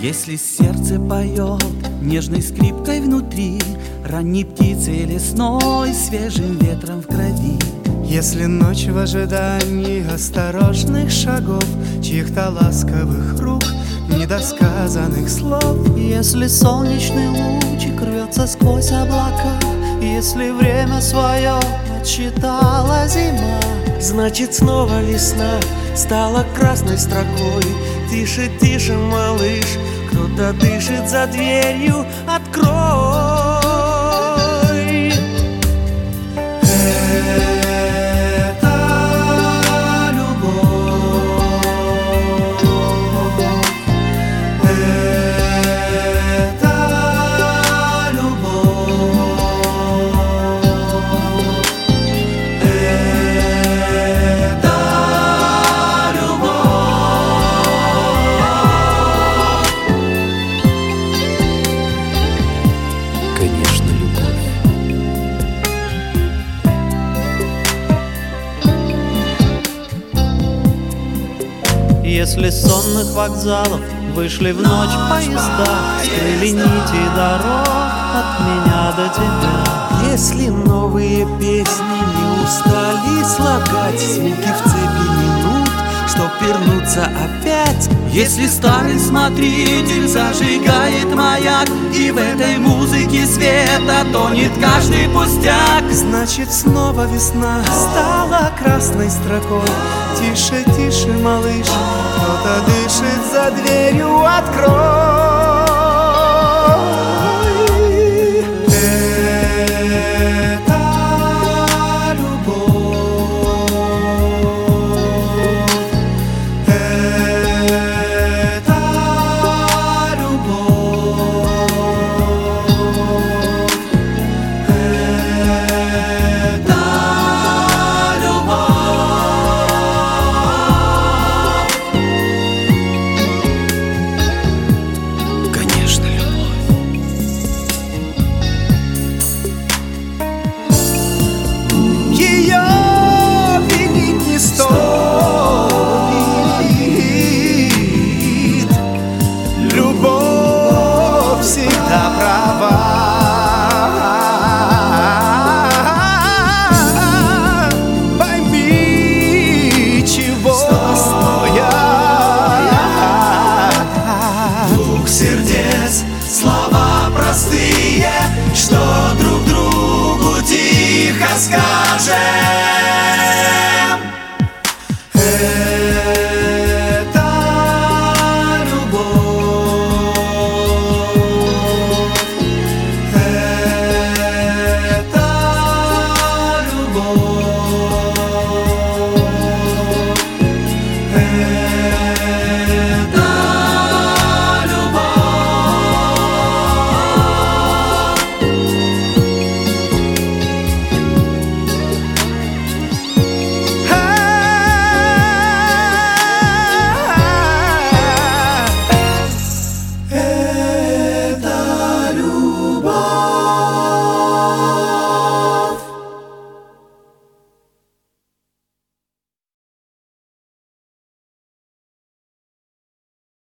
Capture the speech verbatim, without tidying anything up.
Если сердце поет нежной скрипкой внутри, ранней птицей лесной, свежим ветром в крови. Если ночь в ожидании осторожных шагов, чьих-то ласковых рук, недосказанных слов. Если солнечный лучик рвется сквозь облака, если время свое отсчитала зима, значит снова весна стала красной строкой. Тише, тише, малыш, кто-то дышит за дверью, открой. Конечно, любовь. Если с сонных вокзалов вышли в ночь поезда, скрыли нити дорог от меня до тебя. Если новые песни не устали слагать звуки в цепи минут, чтоб вернуться опять. Если старый смотритель зажигает маяк, и в этой музыке света тонет каждый пустяк, значит снова весна стала красной строкой. Тише, тише, малыш, кто-то дышит за дверью, открой.